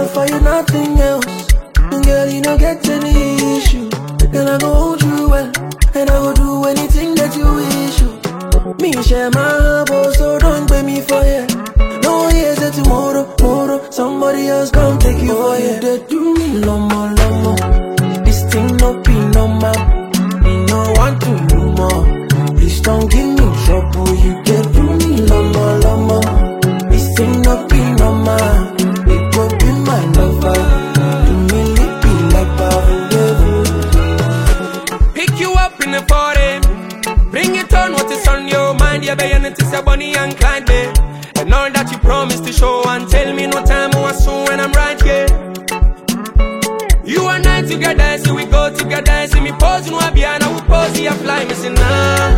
offer you nothing else. And girl, you don't get any issue. Then I go hold you well, and I will do anything that you wish you. Me share my boss, so don't pay me for it. No, here's a tomorrow, somebody else come take you for it. They do me lomo. This thing no be normal. Me no want to do more. Please don't give me trouble. You get do me lomo. This thing no be normal. It go be my lover. Do me lippy like Pavlov. Pick you up in the 40. Bring it on, what is on your mind? You're begging it is a Bonnie and Clyde, babe. And all that you promised to show and tell me no time or soon when I'm right here. You and I together, see we go together. See me pose, you know I be and I will pose, see I fly. Me say nah.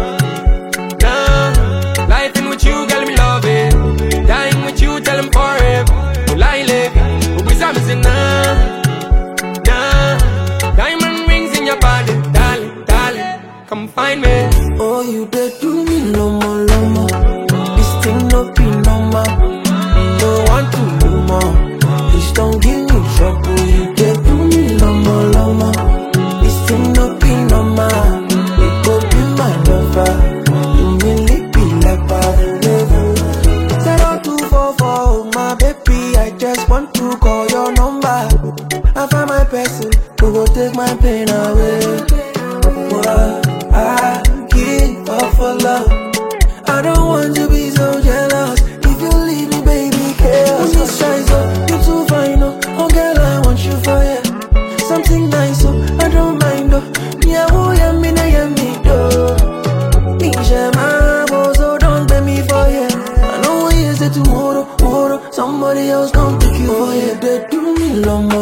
Life in with you, girl, me love it. Dying with you, tell him forever. Will I live? Who is that? Me say nah. Diamond rings in your body, darling, come find me. Oh, you did do me lomo. This thing no be normal. Me no want to do more. Please don't give me trouble. You did do me lomo. This thing no be normal. It go be my lover. Do me lippy like Pavlov. 0244, my baby, I just want to call your number. I find my person who will take my pain away. I give up for love. I don't want to be so jealous. If you leave me, baby, chaos. When you shine so, you too fine, oh. Oh, girl, I want you for you. Something nice, oh, I don't mind, oh. Yeah, oh, yeah, me, though. Me, share my boss, so don't pay me for you. I know what you say tomorrow, somebody else gon' take you for you. They do me lomo.